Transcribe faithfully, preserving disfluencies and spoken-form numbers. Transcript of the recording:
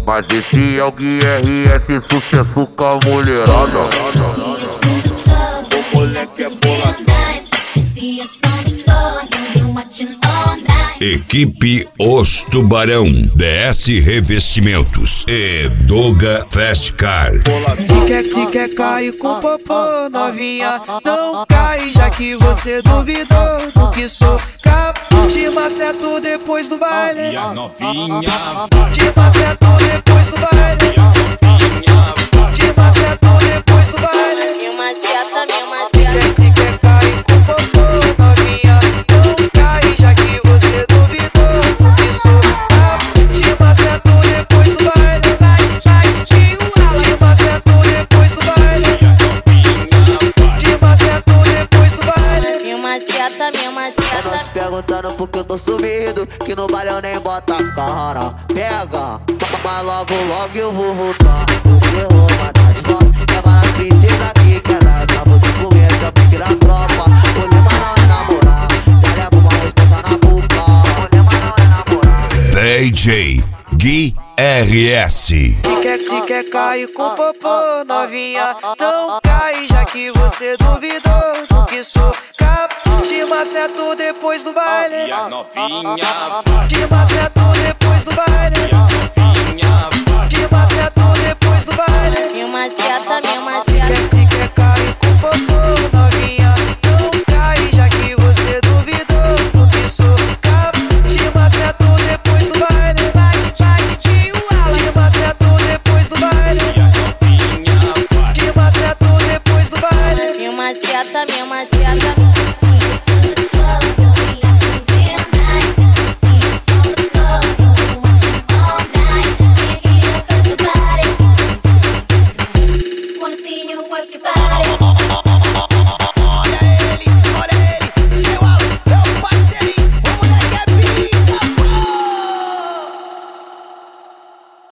Mas esse é o Gui R S, sucesso com a mulherada. O moleque é boladão. Equipe Os Tubarão, D S Revestimentos e Doga Fast Car. Se quer que quer cair com popô, novinha, não cai, já que você duvidou do que sou capaz. Te maceto depois do baile, novinha, te maceto depois do baile, te maceto depois do baile. Me maceta, me maceta. Quer que quer cair com popô, novinha, não cai, já que você duvidou do que sou capaz. Te maceto depois do baile, te maceto depois do baile, te maceto depois do baile. Me maceta, me maceta. Tava se perguntando por que eu tô sumido, que no baile eu nem bota a cara. Pega, mas logo logo eu vou voltar. Eu vou matar de volta. Leva nas princesas que quer dar essa boca com essa pique da tropa. Mulher, mas não é namorar. Já leva uma resposta na boca. Mulher, mas não é namorar. D J Gui R S. Se quer que quer cair com popô, novinha, então cai, já que você duvidou do que sou capaz. Te maceto depois do baile, novinha, te maceto depois do baile, te maceto depois do baile. Me maceta, me maceta.